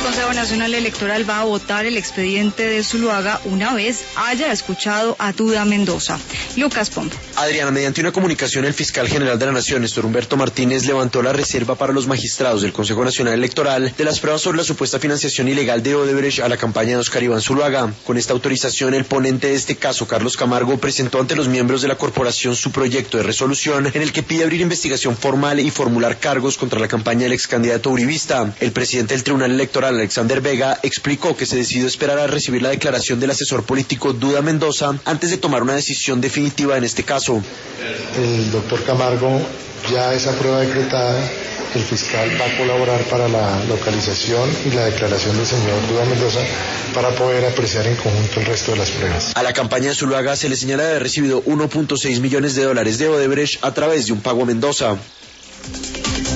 Consejo Nacional Electoral va a votar el expediente de Zuluaga una vez haya escuchado a Duda Mendoza. Lucas Pombo. Adriana, mediante una comunicación, el fiscal general de la Nación, Néstor Humberto Martínez, levantó la reserva para los magistrados del Consejo Nacional Electoral de las pruebas sobre la supuesta financiación ilegal de Odebrecht a la campaña de Oscar Iván Zuluaga. Con esta autorización, el ponente de este caso, Carlos Camargo, presentó ante los miembros de la corporación su proyecto de resolución en el que pide abrir investigación formal y formular cargos contra la campaña del ex candidato uribista. El presidente del Tribunal Electoral, Alexander Vega, explicó que se decidió esperar a recibir la declaración del asesor político Duda Mendoza antes de tomar una decisión definitiva en este caso. El doctor Camargo, ya esa prueba decretada, el fiscal va a colaborar para la localización y la declaración del señor Duda Mendoza para poder apreciar en conjunto el resto de las pruebas. A la campaña de Zuluaga se le señala de haber recibido $1.6 millones de Odebrecht a través de un pago a Mendoza.